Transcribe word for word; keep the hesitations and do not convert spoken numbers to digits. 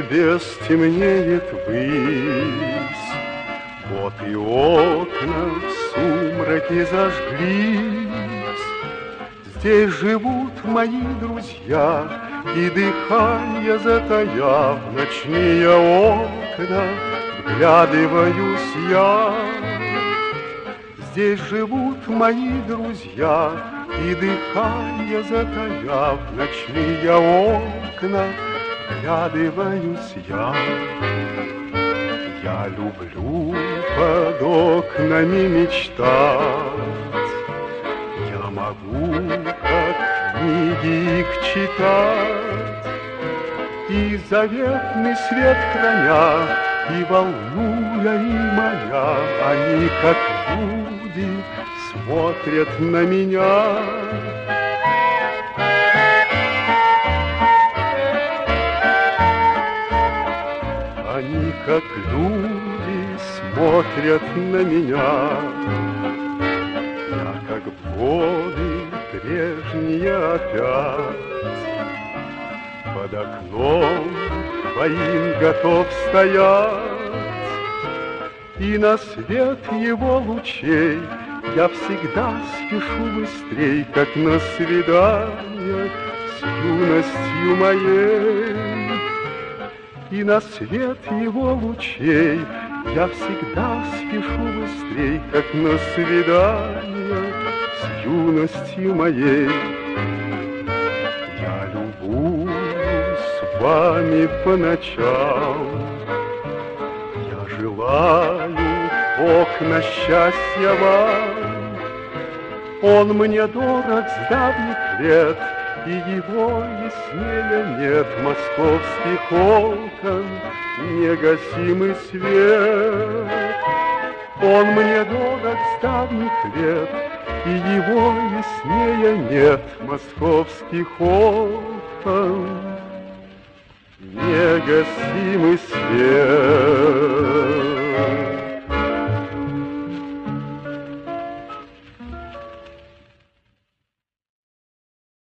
небес темнеет высь, вот и окна в сумраке зажглись. Здесь живут мои друзья, и дыхание затаяв, в ночные окна вглядываюсь я. Здесь живут мои друзья, и дыхание затаяв, в ночные окна вглядываюсь я. Я люблю под окнами мечтать, я могу, как книги их читать, и заветный свет храня, и волнуя, и маня, они, как люди, смотрят на меня. Они, как люди, смотрят на меня. Я, как в годы прежние опять, под окном твоим готов стоять, и на свет его лучей я всегда спешу быстрей, как на свидание с юностью моей. И на свет его лучей я всегда спешу быстрей, как на свидание с юностью моей. Я любуюсь вами по ночам, я желаю окна счастья вам. Он мне дорог с давних лет, и его яснее нет. Московских окон негасимый свет. Он мне дорог с давних лет, и его яснее нет. Московских окон негасимый свет.